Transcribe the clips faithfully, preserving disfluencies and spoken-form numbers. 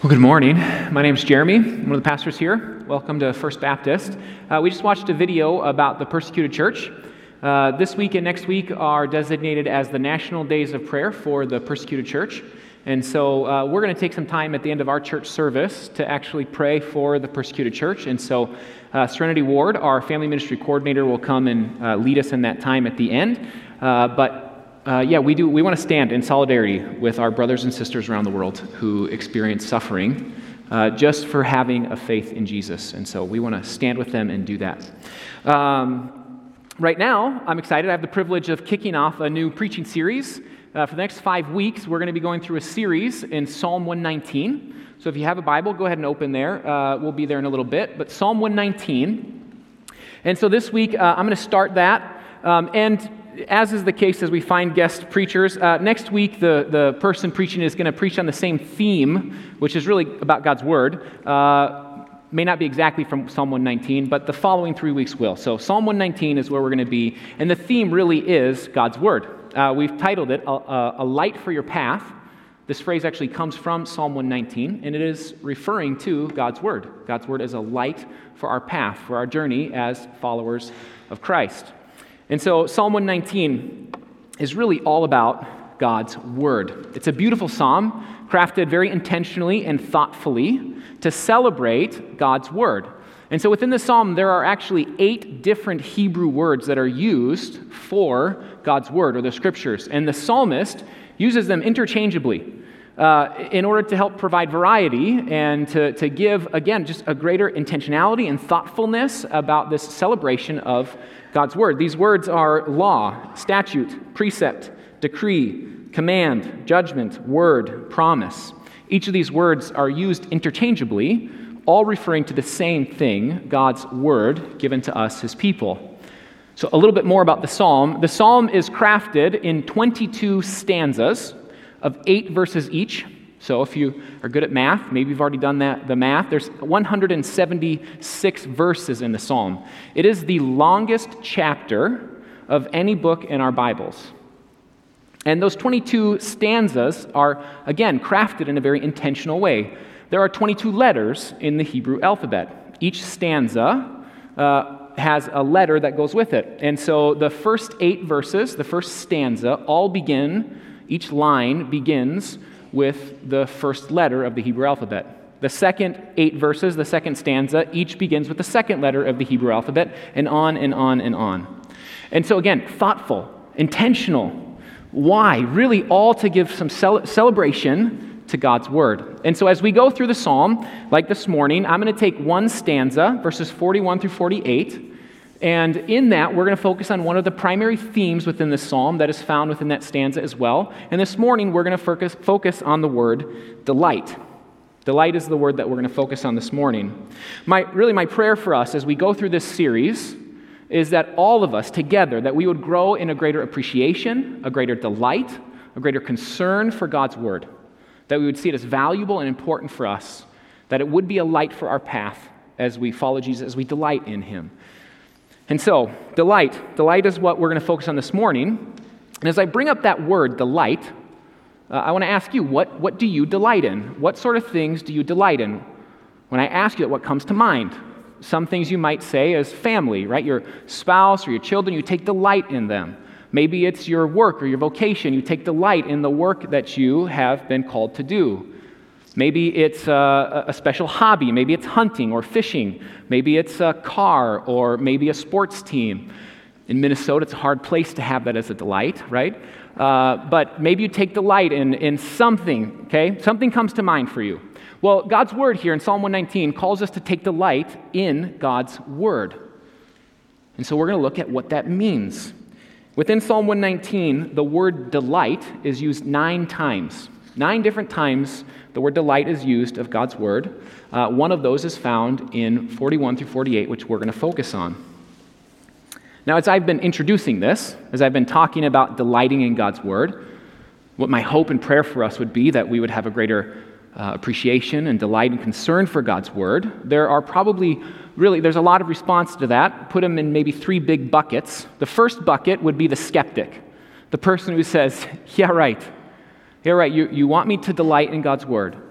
Well, good morning. My name is Jeremy. I'm one of the pastors here. Welcome to First Baptist. Uh, we just watched a video about the persecuted church. Uh, this week and next week are designated as the National Days of Prayer for the persecuted church. And so uh, we're going to take some time at the end of our church service to actually pray for the persecuted church. And so uh, Serenity Ward, our family ministry coordinator, will come and uh, lead us in that time at the end. Uh, but Uh, yeah, we do. We want to stand in solidarity with our brothers and sisters around the world who experience suffering uh, just for having a faith in Jesus. And so we want to stand with them and do that. Um, right now, I'm excited. I have the privilege of kicking off a new preaching series. Uh, for the next five weeks, we're going to be going through a series in Psalm one nineteen. So if you have a Bible, go ahead and open there. Uh, we'll be there in a little bit. But Psalm one nineteen. And so this week, uh, I'm going to start that. Um, and As is the case as we find guest preachers, uh, next week the, the person preaching is going to preach on the same theme, which is really about God's Word. Uh, may not be exactly from Psalm one nineteen, but the following three weeks will. So Psalm one nineteen is where we're going to be, and the theme really is God's Word. Uh, we've titled it, a, a Light for Your Path. This phrase actually comes from Psalm one nineteen, and it is referring to God's Word. God's Word is a light for our path, for our journey as followers of Christ. And so Psalm one nineteen is really all about God's Word. It's a beautiful psalm crafted very intentionally and thoughtfully to celebrate God's Word. And so within the psalm, there are actually eight different Hebrew words that are used for God's Word or the Scriptures. And the psalmist uses them interchangeably uh, in order to help provide variety and to, to give, again, just a greater intentionality and thoughtfulness about this celebration of God's Word. These words are law, statute, precept, decree, command, judgment, word, promise. Each of these words are used interchangeably, all referring to the same thing, God's Word given to us, His people. So a little bit more about the psalm. The psalm is crafted in twenty-two stanzas of eight verses each. So if you are good at math, maybe you've already done that, the math, there's one hundred seventy-six verses in the psalm. It is the longest chapter of any book in our Bibles. And those twenty-two stanzas are, again, crafted in a very intentional way. There are twenty-two letters in the Hebrew alphabet. Each stanza uh, has a letter that goes with it. And so the first eight verses, the first stanza, all begin, each line begins with the first letter of the Hebrew alphabet. The second eight verses, the second stanza, each begins with the second letter of the Hebrew alphabet, and on and on and on. And so again, thoughtful, intentional. Why? Really all to give some cel- celebration to God's Word. And so as we go through the psalm, like this morning, I'm going to take one stanza, verses forty-one through forty-eight, and in that, we're going to focus on one of the primary themes within the psalm that is found within that stanza as well. And this morning, we're going to focus, focus on the word delight. Delight is the word that we're going to focus on this morning. My, really, my prayer for us as we go through this series is that all of us together, that we would grow in a greater appreciation, a greater delight, a greater concern for God's Word, that we would see it as valuable and important for us, that it would be a light for our path as we follow Jesus, as we delight in Him. And so, delight. Delight is what we're going to focus on this morning. And as I bring up that word, delight, uh, I want to ask you, what, what do you delight in? What sort of things do you delight in? When I ask you that, what comes to mind? Some things you might say is family, right? Your spouse or your children, you take delight in them. Maybe it's your work or your vocation. You take delight in the work that you have been called to do. Maybe it's a, a special hobby. Maybe it's hunting or fishing. Maybe it's a car or maybe a sports team. In Minnesota, it's a hard place to have that as a delight, right? Uh, but maybe you take delight in, in something, okay? Something comes to mind for you. Well, God's Word here in Psalm one nineteen calls us to take delight in God's Word. And so we're going to look at what that means. Within Psalm one nineteen, the word delight is used nine times. Nine different times the word delight is used of God's Word. Uh, one of those is found in forty-one through forty-eight, which we're going to focus on. Now, as I've been introducing this, as I've been talking about delighting in God's Word, what my hope and prayer for us would be that we would have a greater uh, appreciation and delight and concern for God's Word. There are probably, really, there's a lot of response to that. Put them in maybe three big buckets. The first bucket would be the skeptic, the person who says, yeah, right. Yeah, right, you, you want me to delight in God's Word.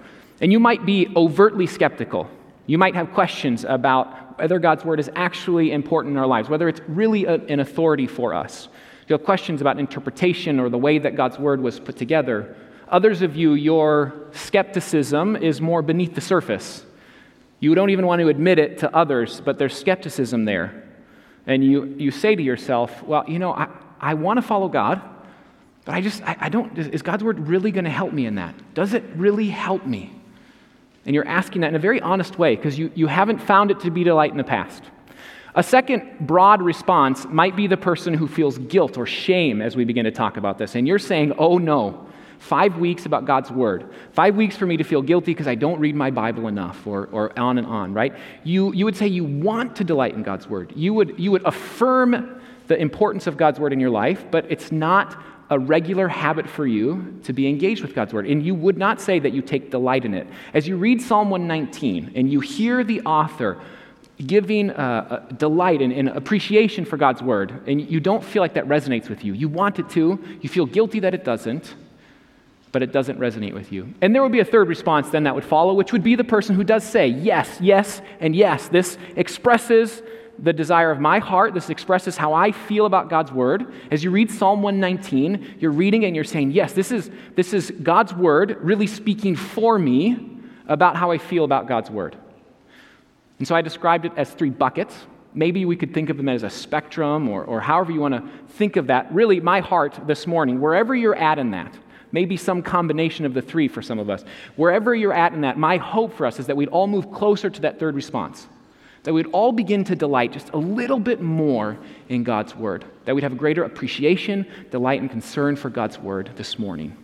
And you might be overtly skeptical. You might have questions about whether God's Word is actually important in our lives, whether it's really a, an authority for us. You have questions about interpretation or the way that God's Word was put together. Others of you, your skepticism is more beneath the surface. You don't even want to admit it to others, but there's skepticism there. And you, you say to yourself, well, you know, I, I want to follow God, but I just, I, I don't, is God's Word really going to help me in that? Does it really help me? And you're asking that in a very honest way because you, you haven't found it to be delight in the past. A second broad response might be the person who feels guilt or shame as we begin to talk about this. And you're saying, oh no, five weeks about God's Word. Five weeks for me to feel guilty because I don't read my Bible enough, or, or on and on, right? You, you would say you want to delight in God's Word. You would, you would affirm the importance of God's Word in your life, but it's not a regular habit for you to be engaged with God's Word. And you would not say that you take delight in it. As you read Psalm one nineteen and you hear the author giving uh, a delight and, and appreciation for God's Word, and you don't feel like that resonates with you. You want it to. You feel guilty that it doesn't, but it doesn't resonate with you. And there would be a third response then that would follow, which would be the person who does say, yes, yes, and yes. This expresses the desire of my heart. This expresses how I feel about God's Word. As you read Psalm one nineteen, you're reading it and you're saying, yes, this is, this is God's Word really speaking for me about how I feel about God's Word. And so I described it as three buckets. Maybe we could think of them as a spectrum, or, or however you want to think of that. Really, my heart this morning, wherever you're at in that, maybe some combination of the three for some of us, wherever you're at in that, my hope for us is that we'd all move closer to that third response. That we'd all begin to delight just a little bit more in God's Word. That we'd have a greater appreciation, delight, and concern for God's Word this morning.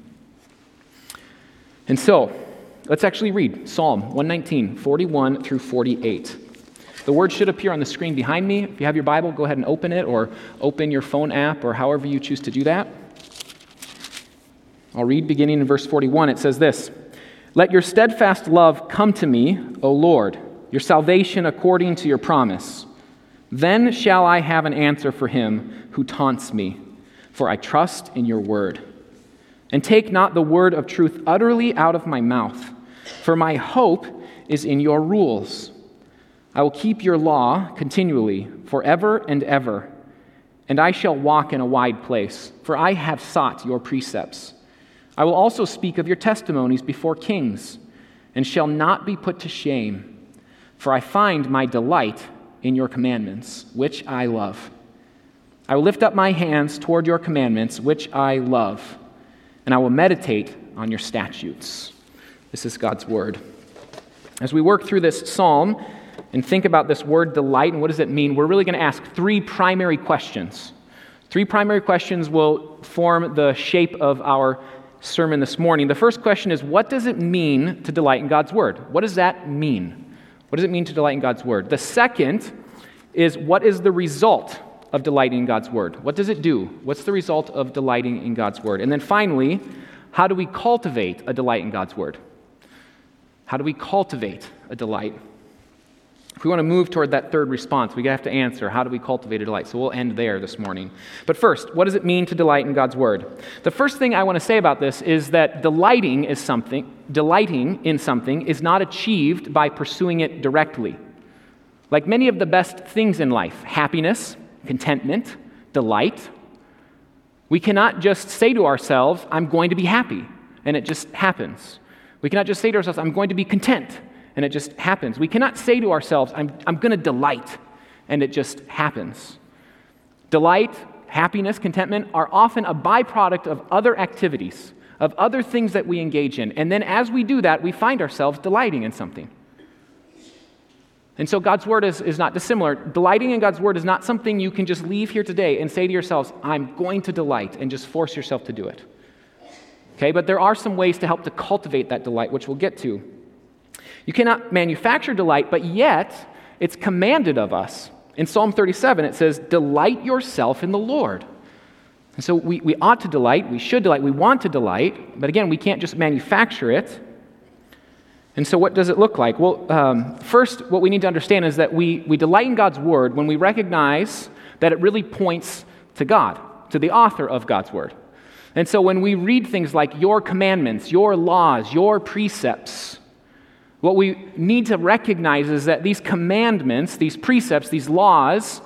And so, let's actually read Psalm one nineteen, forty-one through forty-eight. The word should appear on the screen behind me. If you have your Bible, go ahead and open it, or open your phone app, or however you choose to do that. I'll read beginning in verse forty-one. It says this, "Let your steadfast love come to me, O Lord, your salvation according to your promise. Then shall I have an answer for him who taunts me, for I trust in your word. And take not the word of truth utterly out of my mouth, for my hope is in your rules. I will keep your law continually, forever and ever, and I shall walk in a wide place, for I have sought your precepts. I will also speak of your testimonies before kings, and shall not be put to shame. For I find my delight in your commandments, which I love. I will lift up my hands toward your commandments, which I love, and I will meditate on your statutes." This is God's word. As we work through this psalm and think about this word delight and what does it mean, we're really going to ask three primary questions. Three primary questions will form the shape of our sermon this morning. The first question is, what does it mean to delight in God's word? What does that mean? What does it mean to delight in God's word? The second is, what is the result of delighting in God's word? What does it do? What's the result of delighting in God's word? And then finally, how do we cultivate a delight in God's word? How do we cultivate a delight? If we want to move toward that third response, we have to answer, how do we cultivate a delight? So we'll end there this morning. But first, what does it mean to delight in God's word? The first thing I want to say about this is that delighting is something, delighting in something is not achieved by pursuing it directly. Like many of the best things in life, happiness, contentment, delight, we cannot just say to ourselves, I'm going to be happy, and it just happens. We cannot just say to ourselves, I'm going to be content, and it just happens. We cannot say to ourselves, I'm, I'm going to delight, and it just happens. Delight, happiness, contentment are often a byproduct of other activities, of other things that we engage in. And then as we do that, we find ourselves delighting in something. And so God's word is, is not dissimilar. Delighting in God's word is not something you can just leave here today and say to yourselves, I'm going to delight, and just force yourself to do it. Okay, but there are some ways to help to cultivate that delight, which we'll get to. You cannot manufacture delight, but yet it's commanded of us. In Psalm thirty-seven, it says, delight yourself in the Lord. And so we, we ought to delight, we should delight, we want to delight, but again, we can't just manufacture it. And so what does it look like? Well, um, first, what we need to understand is that we, we delight in God's word when we recognize that it really points to God, to the author of God's word. And so when we read things like your commandments, your laws, your precepts, What we need to recognize is that these commandments, these precepts, these laws,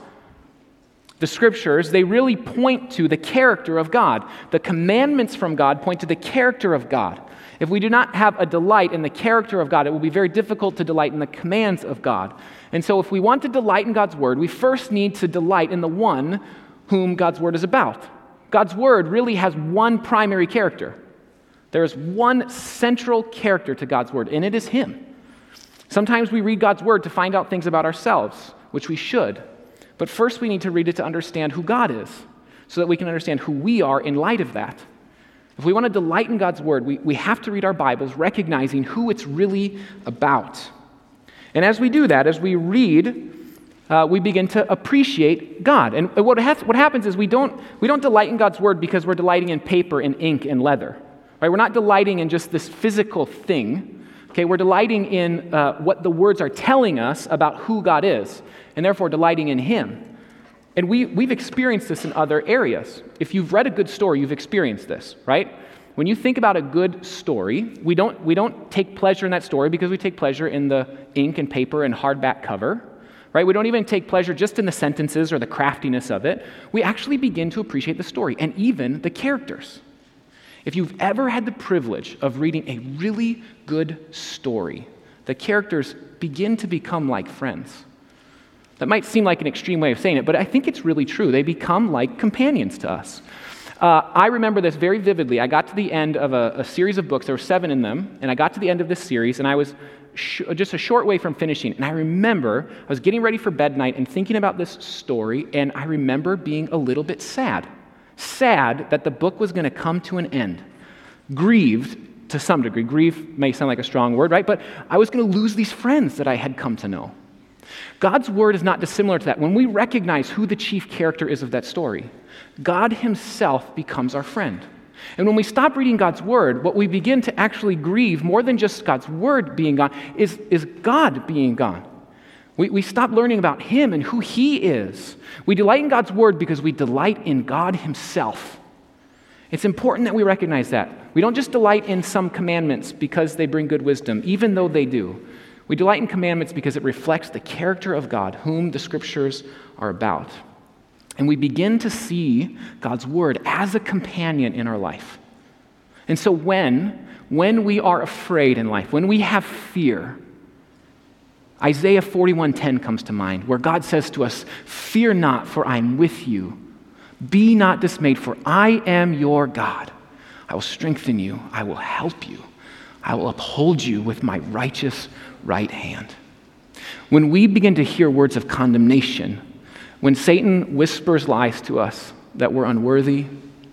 the scriptures, they really point to the character of God. The commandments from God point to the character of God. If we do not have a delight in the character of God, it will be very difficult to delight in the commands of God. And so if we want to delight in God's word, we first need to delight in the one whom God's word is about. God's word really has one primary character. There is one central character to God's word, and it is Him. Sometimes we read God's word to find out things about ourselves, which we should. But first we need to read it to understand who God is, so that we can understand who we are in light of that. If we want to delight in God's word, we, we have to read our Bibles recognizing who it's really about. And as we do that, as we read, uh, we begin to appreciate God. And what, has, what happens is we don't, we don't delight in God's word because we're delighting in paper and ink and leather. Right? We're not delighting in just this physical thing. Okay? We're delighting in uh, what the words are telling us about who God is, and therefore delighting in Him. And we, we've experienced this in other areas. If you've read a good story, you've experienced this, right? When you think about a good story, we don't, we don't take pleasure in that story because we take pleasure in the ink and paper and hardback cover, right? We don't even take pleasure just in the sentences or the craftiness of it. We actually begin to appreciate the story and even the characters. If you've ever had the privilege of reading a really good story, the characters begin to become like friends. That might seem like an extreme way of saying it, but I think it's really true. They become like companions to us. Uh, I remember this very vividly. I got to the end of a, a series of books. There were seven in them, and I got to the end of this series, and I was sh- just a short way from finishing. And I remember I was getting ready for bed night and thinking about this story, and I remember being a little bit sad. Sad that the book was going to come to an end. Grieved to some degree. Grief may sound like a strong word, right? But I was going to lose these friends that I had come to know. God's word is not dissimilar to that. When we recognize who the chief character is of that story, God Himself becomes our friend. And when we stop reading God's word, what we begin to actually grieve more than just God's word being gone is, is God being gone. We, we stop learning about Him and who He is. We delight in God's word because we delight in God Himself. It's important that we recognize that. We don't just delight in some commandments because they bring good wisdom, even though they do. We delight in commandments because it reflects the character of God, whom the scriptures are about. And we begin to see God's word as a companion in our life. And so when, when we are afraid in life, when we have fear, Isaiah forty-one ten comes to mind, where God says to us, "Fear not, for I am with you. Be not dismayed, for I am your God. I will strengthen you. I will help you. I will uphold you with my righteous right hand." When we begin to hear words of condemnation, when Satan whispers lies to us that we're unworthy,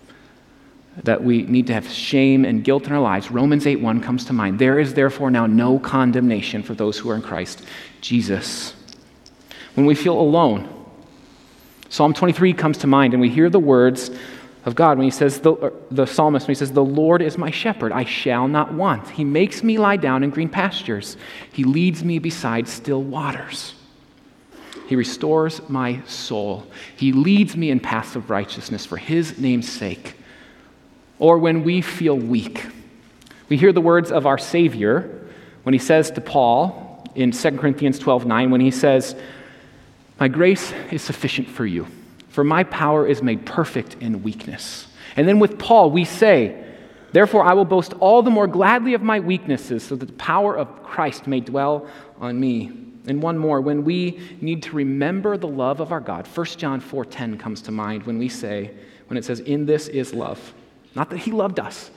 that we need to have shame and guilt in our lives, Romans eight one comes to mind. There is therefore now no condemnation for those who are in Christ Jesus. When we feel alone, Psalm twenty-three comes to mind, and we hear the words of God when he says, the, the psalmist, when he says, "The Lord is my shepherd, I shall not want. He makes me lie down in green pastures. He leads me beside still waters. He restores my soul. He leads me in paths of righteousness for His name's sake." Or when we feel weak, we hear the words of our Savior when he says to Paul in Second Corinthians twelve nine, when he says, "My grace is sufficient for you, for my power is made perfect in weakness." And then with Paul, we say, "Therefore I will boast all the more gladly of my weaknesses, so that the power of Christ may dwell on me." And one more, when we need to remember the love of our God, First John four ten comes to mind when we say, when it says, "In this is love." Not that He loved us,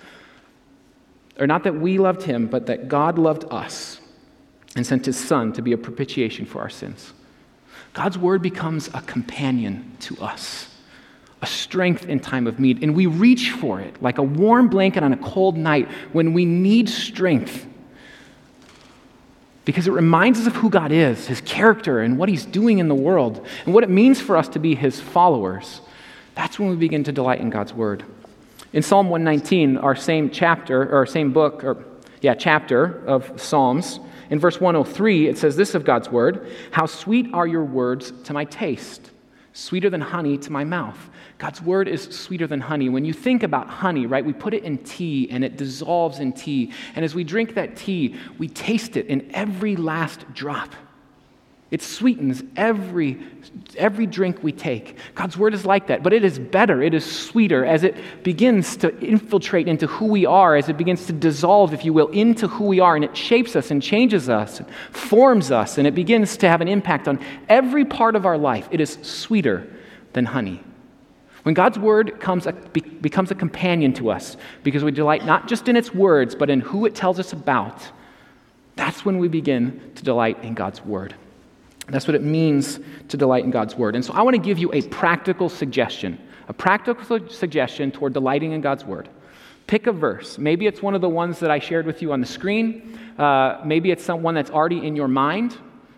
or not that we loved Him, but that God loved us and sent His Son to be a propitiation for our sins. God's word becomes a companion to us, a strength in time of need, and we reach for it like a warm blanket on a cold night when we need strength, because it reminds us of who God is, His character, and what He's doing in the world, and what it means for us to be His followers. That's when we begin to delight in God's word. In Psalm one nineteen, our same chapter, or our same book, or yeah, chapter of Psalms, in verse one oh three, it says this of God's word, "How sweet are your words to my taste, sweeter than honey to my mouth. God's word is sweeter than honey. When you think about honey, right, we put it in tea and it dissolves in tea. And as we drink that tea, we taste it in every last drop. It sweetens every, every drink we take. God's word is like that, but it is better, it is sweeter as it begins to infiltrate into who we are, as it begins to dissolve, if you will, into who we are, and it shapes us and changes us, and forms us, and it begins to have an impact on every part of our life. It is sweeter than honey. When God's word comes a, be, becomes a companion to us, because we delight not just in its words, but in who it tells us about, that's when we begin to delight in God's word. That's what it means to delight in God's word. And so I want to give you a practical suggestion, a practical suggestion toward delighting in God's word. Pick a verse. Maybe it's one of the ones that I shared with you on the screen. Uh, maybe it's someone that's already in your mind.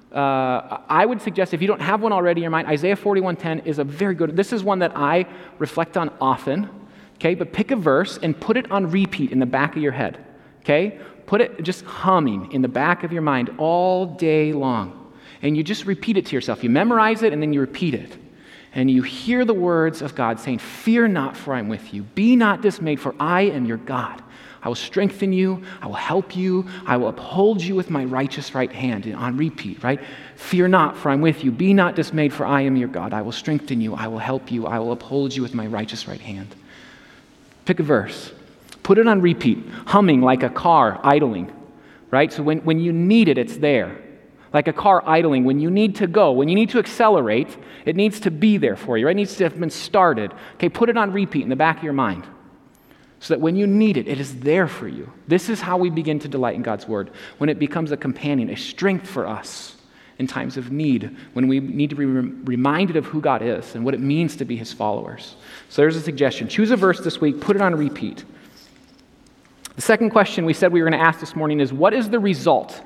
Uh, I would suggest, if you don't have one already in your mind, Isaiah forty-one ten is a very good, this is one that I reflect on often, okay? But pick a verse and put it on repeat in the back of your head, okay? Put it just humming in the back of your mind all day long. And you just repeat it to yourself. You memorize it and then you repeat it. And you hear the words of God saying, "Fear not, for I am with you. Be not dismayed, for I am your God. I will strengthen you. I will help you. I will uphold you with my righteous right hand." On repeat, right? "Fear not, for I am with you. Be not dismayed, for I am your God. I will strengthen you. I will help you. I will uphold you with my righteous right hand." Pick a verse. Put it on repeat, humming like a car idling, right? So when, when you need it, it's there. Like a car idling, when you need to go, when you need to accelerate, it needs to be there for you, right? It needs to have been started. Okay, put it on repeat in the back of your mind so that when you need it, it is there for you. This is how we begin to delight in God's word, when it becomes a companion, a strength for us in times of need, when we need to be reminded of who God is and what it means to be his followers. So there's a suggestion. Choose a verse this week, put it on repeat. The second question we said we were going to ask this morning is, what is the result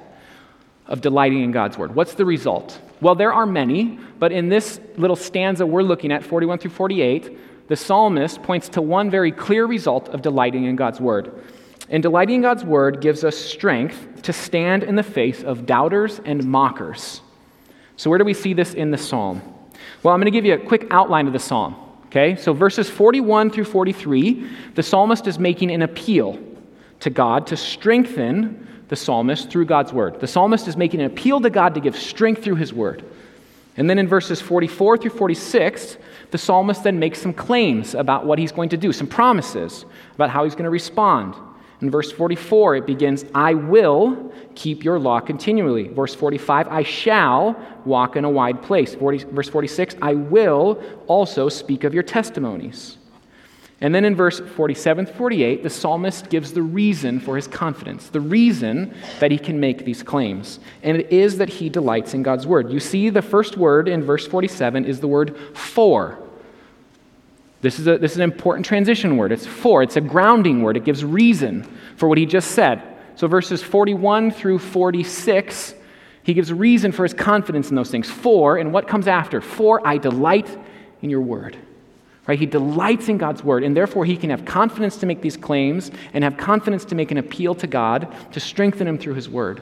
of delighting in God's word? What's the result? Well, there are many, but in this little stanza we're looking at, forty-one through forty-eight, the psalmist points to one very clear result of delighting in God's word. And delighting in God's word gives us strength to stand in the face of doubters and mockers. So where do we see this in the psalm? Well, I'm going to give you a quick outline of the psalm. Okay, so verses forty-one through forty-three, the psalmist is making an appeal to God to strengthen the psalmist through God's word. The psalmist is making an appeal to God to give strength through his word. And then in verses forty-four through forty-six, the psalmist then makes some claims about what he's going to do, some promises about how he's going to respond. In verse forty-four, it begins, "I will keep your law continually." Verse forty-five, "I shall walk in a wide place." forty, verse forty-six, "I will also speak of your testimonies." And then in verse forty-seven to forty-eight, the psalmist gives the reason for his confidence, the reason that he can make these claims. And it is that he delights in God's word. You see, the first word in verse forty-seven is the word "for." This is, a, this is an important transition word. It's "for." It's a grounding word. It gives reason for what he just said. So verses forty-one through forty-six, he gives reason for his confidence in those things. "For," and what comes after? "For I delight in your word." Right? He delights in God's word, and therefore he can have confidence to make these claims and have confidence to make an appeal to God to strengthen him through his word.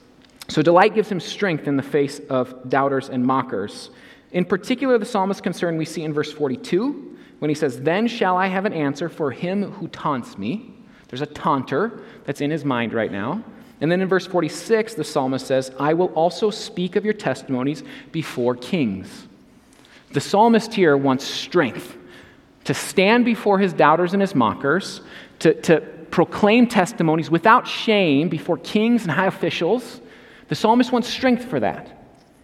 So delight gives him strength in the face of doubters and mockers. In particular, the psalmist's concern we see in verse forty-two, when he says, "Then shall I have an answer for him who taunts me." There's a taunter that's in his mind right now. And then in verse forty-six, the psalmist says, "I will also speak of your testimonies before kings." The psalmist here wants strength to stand before his doubters and his mockers, to, to proclaim testimonies without shame before kings and high officials. The psalmist wants strength for that.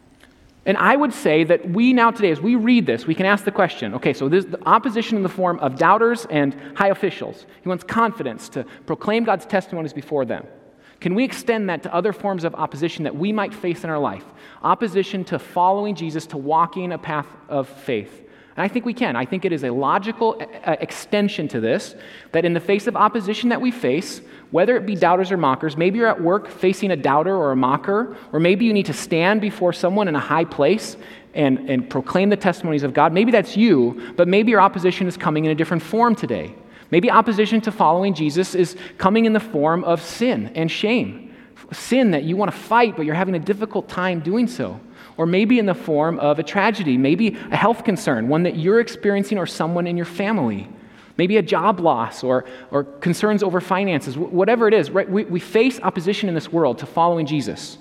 And I would say that we now today, as we read this, we can ask the question, okay, so there's the opposition in the form of doubters and high officials. He wants confidence to proclaim God's testimonies before them. Can we extend that to other forms of opposition that we might face in our life? Opposition to following Jesus, to walking a path of faith. And I think we can. I think it is a logical extension to this, that in the face of opposition that we face, whether it be doubters or mockers, maybe you're at work facing a doubter or a mocker, or maybe you need to stand before someone in a high place and, and proclaim the testimonies of God. Maybe that's you, but maybe your opposition is coming in a different form today. Maybe opposition to following Jesus is coming in the form of sin and shame. Sin that you want to fight, but you're having a difficult time doing so. or maybe in the form of a tragedy, maybe a health concern, one that you're experiencing or someone in your family, maybe a job loss or, or concerns over finances, whatever it is, right? We, we face opposition in this world to following Jesus.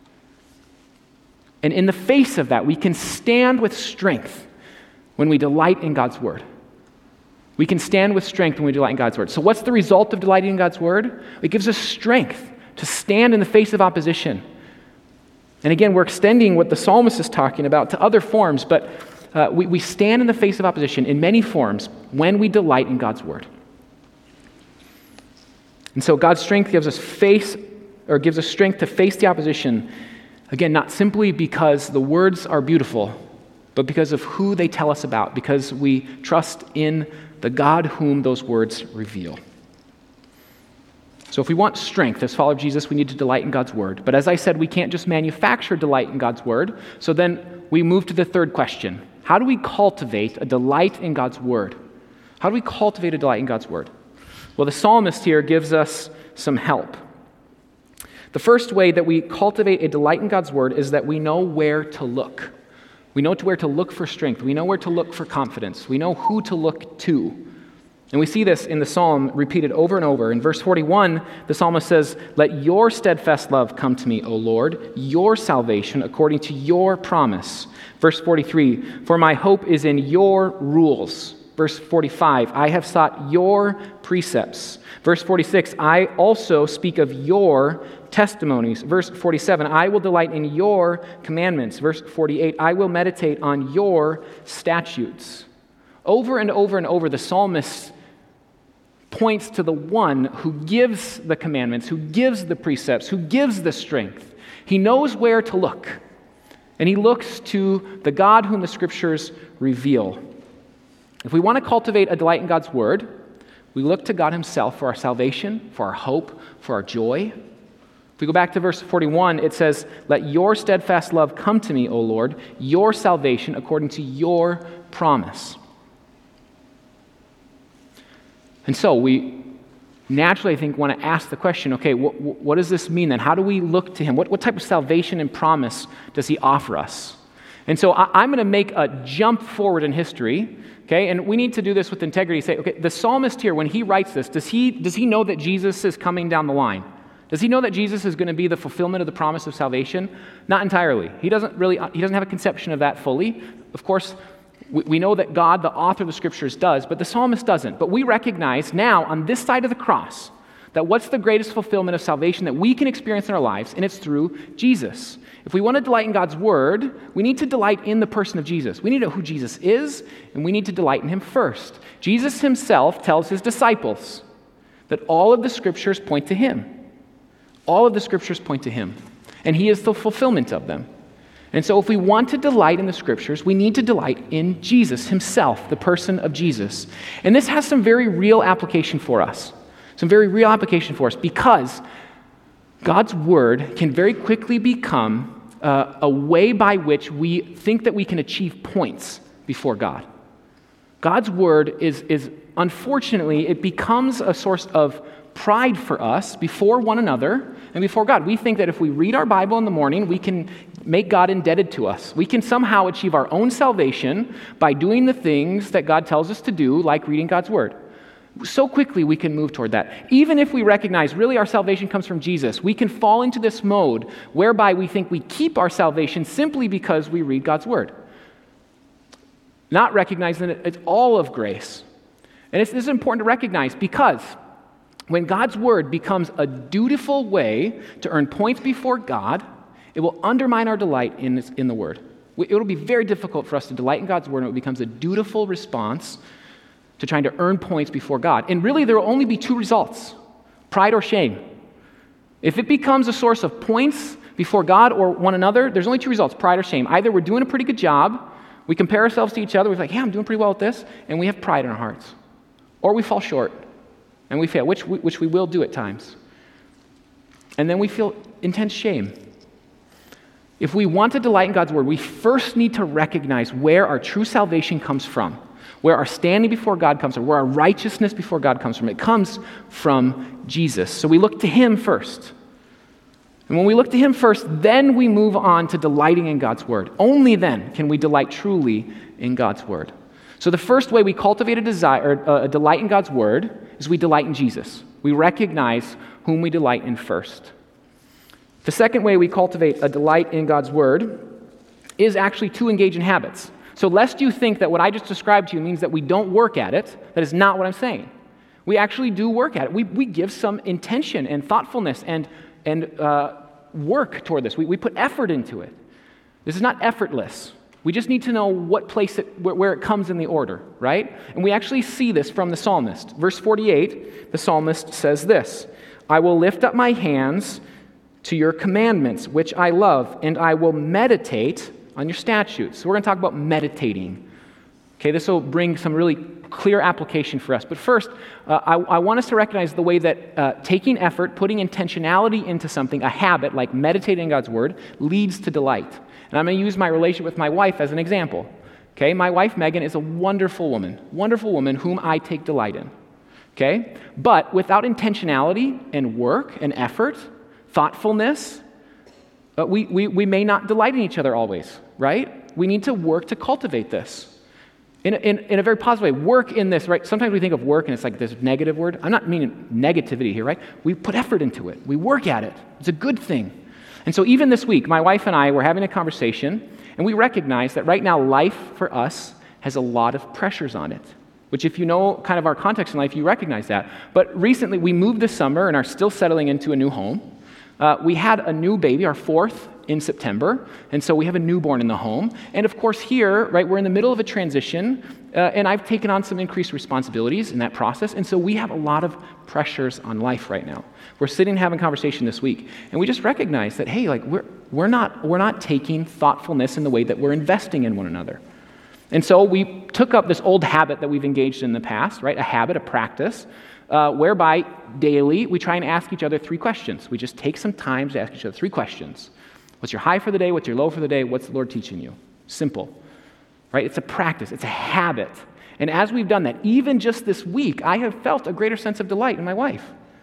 And in the face of that, we can stand with strength when we delight in God's word. We can stand with strength when we delight in God's word. So what's the result of delighting in God's word? It gives us strength to stand in the face of opposition. And again, we're extending what the psalmist is talking about to other forms, but uh, we, we stand in the face of opposition in many forms when we delight in God's word. And so God's strength gives us face, or gives us strength to face the opposition, again, not simply because the words are beautiful, but because of who they tell us about, because we trust in the God whom those words reveal. So if we want strength as followers of Jesus, we need to delight in God's word. But as I said, we can't just manufacture delight in God's word. So then we move to the third question. How do we cultivate a delight in God's word? How do we cultivate a delight in God's word? Well, the psalmist here gives us some help. The first way that we cultivate a delight in God's word is that we know where to look. We know where to look for strength. We know where to look for confidence. We know who to look to. And we see this in the psalm repeated over and over. In verse forty-one, the psalmist says, "Let your steadfast love come to me, O Lord, your salvation according to your promise." Verse forty-three, "For my hope is in your rules." Verse forty-five, "I have sought your precepts." Verse forty-six, "I also speak of your testimonies." Verse forty-seven, "I will delight in your commandments." Verse forty-eight, "I will meditate on your statutes." Over and over and over, the psalmist points to the one who gives the commandments, who gives the precepts, who gives the strength. He knows where to look, and he looks to the God whom the Scriptures reveal. If we want to cultivate a delight in God's word, we look to God himself for our salvation, for our hope, for our joy. If we go back to verse forty-one, it says, "Let your steadfast love come to me, O Lord, your salvation according to your promise." And so we naturally, I think, want to ask the question, okay, what, what does this mean then? How do we look to him? What, what type of salvation and promise does he offer us? And so I, I'm going to make a jump forward in history, okay? And we need to do this with integrity. Say, okay, the psalmist here, when he writes this, does he, does he know that Jesus is coming down the line? Does he know that Jesus is going to be the fulfillment of the promise of salvation? Not entirely. He doesn't really, he doesn't have a conception of that fully. Of course, we, we know that God, the author of the Scriptures, does, but the psalmist doesn't. But we recognize now, on this side of the cross, that what's the greatest fulfillment of salvation that we can experience in our lives, and it's through Jesus. If we want to delight in God's word, we need to delight in the person of Jesus. We need to know who Jesus is, and we need to delight in him first. Jesus himself tells his disciples that all of the Scriptures point to him. All of the Scriptures point to him, and he is the fulfillment of them. And so if we want to delight in the Scriptures, we need to delight in Jesus himself, the person of Jesus. And this has some very real application for us, some very real application for us, because God's word can very quickly become uh, a way by which we think that we can achieve points before God. God's word is, is unfortunately, it becomes a source of pride for us before one another and before God. We think that if we read our Bible in the morning, we can make God indebted to us. We can somehow achieve our own salvation by doing the things that God tells us to do, like reading God's word. So quickly we can move toward that. Even if we recognize really our salvation comes from Jesus, we can fall into this mode whereby we think we keep our salvation simply because we read God's word, not recognizing that it's all of grace. And it's, this is important to recognize, because when God's word becomes a dutiful way to earn points before God, it will undermine our delight in, this, in the word. It will be very difficult for us to delight in God's word, and it becomes a dutiful response to trying to earn points before God. And really, there will only be two results: pride or shame. If it becomes a source of points before God or one another, there's only two results: pride or shame. Either we're doing a pretty good job, we compare ourselves to each other, we're like, yeah, I'm doing pretty well at this, and we have pride in our hearts. Or we fall short, and we fail, which we, which we will do at times. And then we feel intense shame. If we want to delight in God's word, we first need to recognize where our true salvation comes from, where our standing before God comes from, where our righteousness before God comes from. It comes from Jesus. So we look to him first. And when we look to him first, then we move on to delighting in God's word. Only then can we delight truly in God's word. So the first way we cultivate a desire, or a delight in God's word, is we delight in Jesus. We recognize whom we delight in first. The second way we cultivate a delight in God's word is actually to engage in habits. So lest you think that what I just described to you means that we don't work at it, that is not what I'm saying. We actually do work at it. We, we give some intention and thoughtfulness and, and uh, work toward this. We, we put effort into it. This is not effortless. We just need to know what place it, where, where it comes in the order, right? And we actually see this from the psalmist. Verse forty-eight, the psalmist says this, I will lift up my hands to your commandments, which I love, and I will meditate on your statutes. So we're going to talk about meditating. Okay, this will bring some really clear application for us. But first, uh, I, I want us to recognize the way that uh, taking effort, putting intentionality into something, a habit like meditating on God's word, leads to delight. And I'm going to use my relationship with my wife as an example. Okay, my wife Megan is a wonderful woman, wonderful woman whom I take delight in. Okay, but without intentionality and work and effort, thoughtfulness, uh, we, we, we may not delight in each other always, right? We need to work to cultivate this. In a, in, in a very positive way, work in this, right? Sometimes we think of work and it's like this negative word. I'm not meaning negativity here, right? We put effort into it. We work at it. It's a good thing. And so even this week, my wife and I were having a conversation, and we recognize that right now life for us has a lot of pressures on it, which if you know kind of our context in life, you recognize that. But recently, we moved this summer and are still settling into a new home. Uh, we had a new baby, our fourth, in September, and so we have a newborn in the home. And of course here, right, we're in the middle of a transition, uh, and I've taken on some increased responsibilities in that process, and so we have a lot of pressures on life right now. We're sitting and having a conversation this week, and we just recognize that, hey, like we're we're not we're not taking thoughtfulness in the way that we're investing in one another. And so we took up this old habit that we've engaged in the past, right, a habit, a practice, uh, whereby daily we try and ask each other three questions. We just take some time to ask each other three questions. What's your high for the day? What's your low for the day? What's the Lord teaching you? Simple, right? It's a practice. It's a habit. And as we've done that, even just this week, I have felt a greater sense of delight in my wife.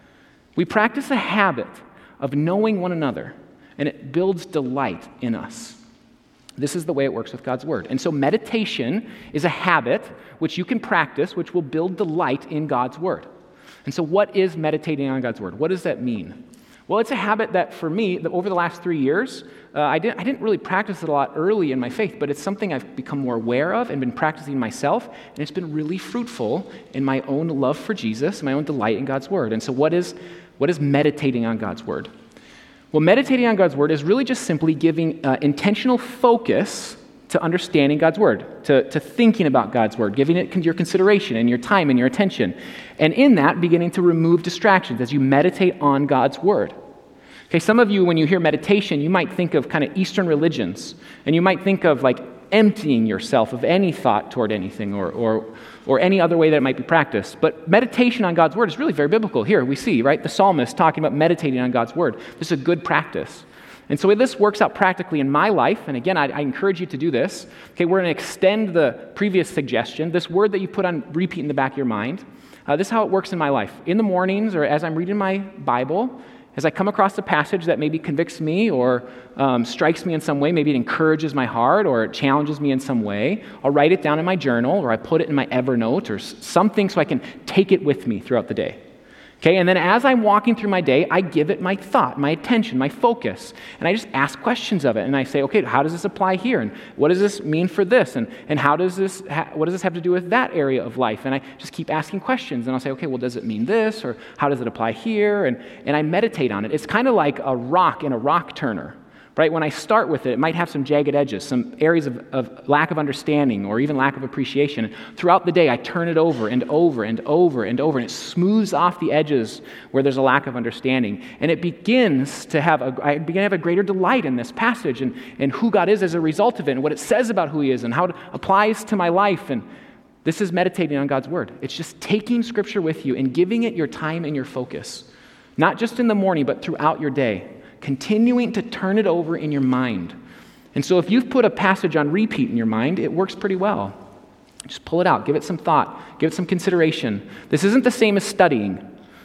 We practice a habit of knowing one another, and it builds delight in us. This is the way it works with God's word. And so meditation is a habit which you can practice, which will build delight in God's word. And so what is meditating on God's word? What does that mean? Well, it's a habit that for me, that over the last three years, uh, I, didn't, I didn't really practice it a lot early in my faith, but it's something I've become more aware of and been practicing myself, and it's been really fruitful in my own love for Jesus, my own delight in God's word. And so what is, what is meditating on God's word? Well, meditating on God's word is really just simply giving uh, intentional focus to understanding God's word, to, to thinking about God's word, giving it your consideration and your time and your attention. And in that, beginning to remove distractions as you meditate on God's word. Okay, some of you, when you hear meditation, you might think of kind of Eastern religions, and you might think of like emptying yourself of any thought toward anything or, or, or any other way that it might be practiced. But meditation on God's word is really very biblical. Here we see, right, the psalmist talking about meditating on God's word. This is a good practice. And so this works out practically in my life, and again, I, I encourage you to do this. Okay, we're going to extend the previous suggestion, this word that you put on repeat in the back of your mind. Uh, this is how it works in my life. In the mornings, or as I'm reading my Bible, as I come across a passage that maybe convicts me or um, strikes me in some way, maybe it encourages my heart or it challenges me in some way, I'll write it down in my journal, or I put it in my Evernote or something so I can take it with me throughout the day. Okay, and then as I'm walking through my day, I give it my thought, my attention, my focus, and I just ask questions of it, and I say, okay, how does this apply here, and what does this mean for this, and, and how does this, ha- what does this have to do with that area of life, and I just keep asking questions, and I'll say, okay, well, does it mean this, or how does it apply here, and, and I meditate on it. It's kind of like a rock in a rock turner. Right? When I start with it, it might have some jagged edges, some areas of, of lack of understanding or even lack of appreciation. Throughout the day, I turn it over and over and over and over, and it smooths off the edges where there's a lack of understanding. And it begins to have a, I begin to have a greater delight in this passage and, and who God is as a result of it and what it says about who he is and how it applies to my life. And this is meditating on God's word. It's just taking Scripture with you and giving it your time and your focus, not just in the morning, but throughout your day. Continuing to turn it over in your mind. And so if you've put a passage on repeat in your mind, it works pretty well. Just pull it out, give it some thought, give it some consideration. This isn't the same as studying.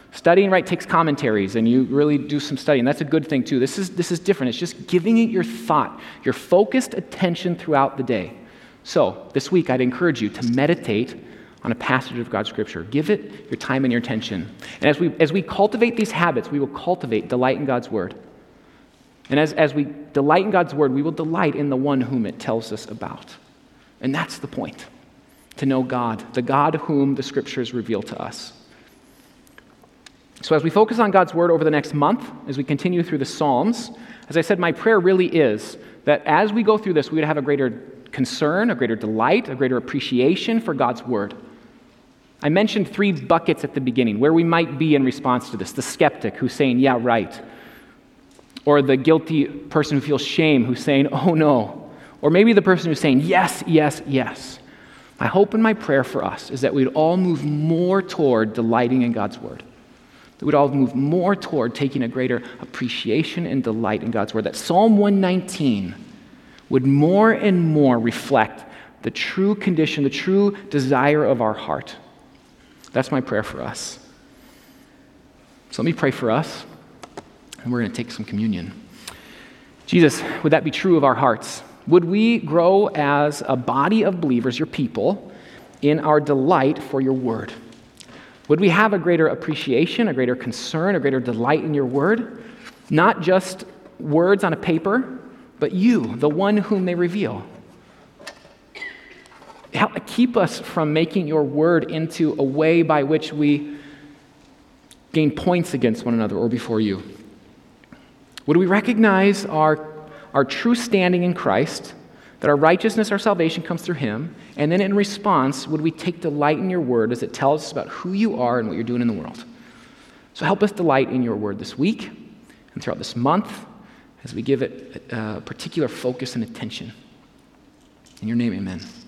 Studying, right, takes commentaries, and you really do some studying. That's a good thing, too. This is, this is different. It's just giving it your thought, your focused attention throughout the day. So, this week, I'd encourage you to meditate on a passage of God's Scripture. Give it your time and your attention. And as we, as we cultivate these habits, we will cultivate delight in God's Word. And as, as we delight in God's Word, we will delight in the one whom it tells us about. And that's the point, to know God, the God whom the Scriptures reveal to us. So as we focus on God's Word over the next month, as we continue through the Psalms, as I said, my prayer really is that as we go through this, we would have a greater concern, a greater delight, a greater appreciation for God's Word. I mentioned three buckets at the beginning, where we might be in response to this. The skeptic who's saying, yeah, right. Or the guilty person who feels shame who's saying, oh no. Or maybe the person who's saying, yes, yes, yes. My hope and my prayer for us is that we'd all move more toward delighting in God's Word. That we'd all move more toward taking a greater appreciation and delight in God's Word. That Psalm one nineteen would more and more reflect the true condition, the true desire of our heart. That's my prayer for us. So let me pray for us, and we're going to take some communion. Jesus, would that be true of our hearts? Would we grow as a body of believers, your people, in our delight for your Word? Would we have a greater appreciation, a greater concern, a greater delight in your Word? Not just words on a paper, but you, the one whom they reveal. Help keep us from making your Word into a way by which we gain points against one another or before you. Would we recognize our, our true standing in Christ, that our righteousness, our salvation comes through him, and then in response, would we take delight in your Word as it tells us about who you are and what you're doing in the world? So help us delight in your Word this week and throughout this month as we give it a particular focus and attention. In your name, amen.